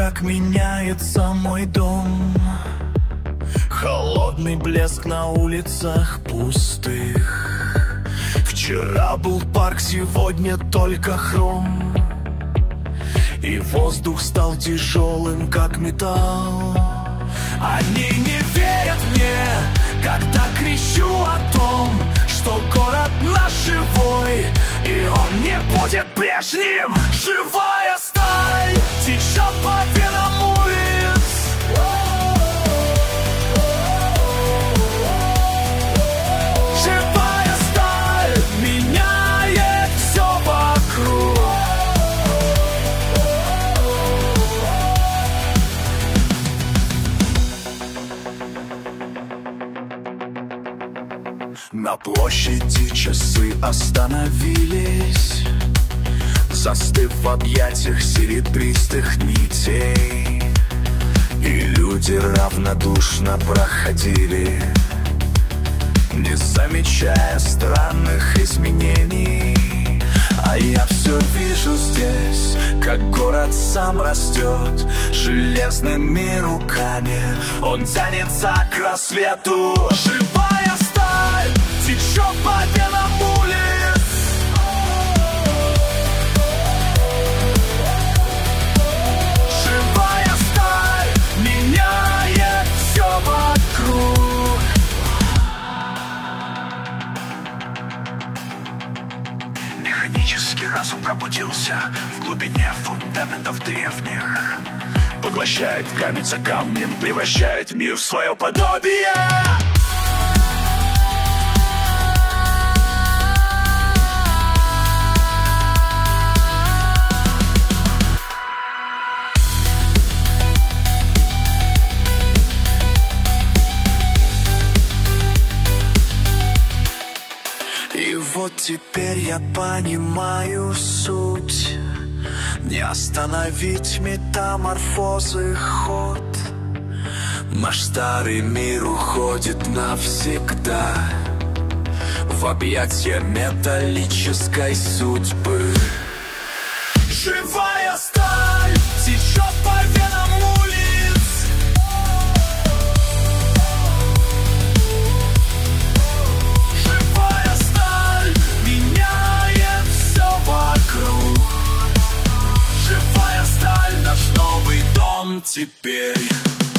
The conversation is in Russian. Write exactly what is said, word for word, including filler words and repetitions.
как меняется мой дом. Холодный блеск на улицах пустых. Вчера был парк, сегодня только хром. И воздух стал тяжелым, как металл. Они не верят мне, когда кричу о том, что город наш живой, и он не будет прежним. Живая сталь течет по венам улиц. Живая сталь меняет все вокруг. На площади часы остановились, застыв в объятиях серебристых нитей. И люди равнодушно проходили, не замечая странных изменений. А я все вижу здесь, как город сам растет. Железными руками он тянется к рассвету. Живая сталь течет по венам улиц. Живая сталь меняет все вокруг. Механический разум пробудился в глубине фундаментов древних. Поглощает камень за камнем, превращает мир в свое подобие. И вот теперь я понимаю суть. Не остановить метаморфозы ход. Наш старый мир уходит навсегда в объятия металлической судьбы. Живая сталь течет по венам улиц. Живая сталь меняет все вокруг. Живая сталь, наш новый дом теперь.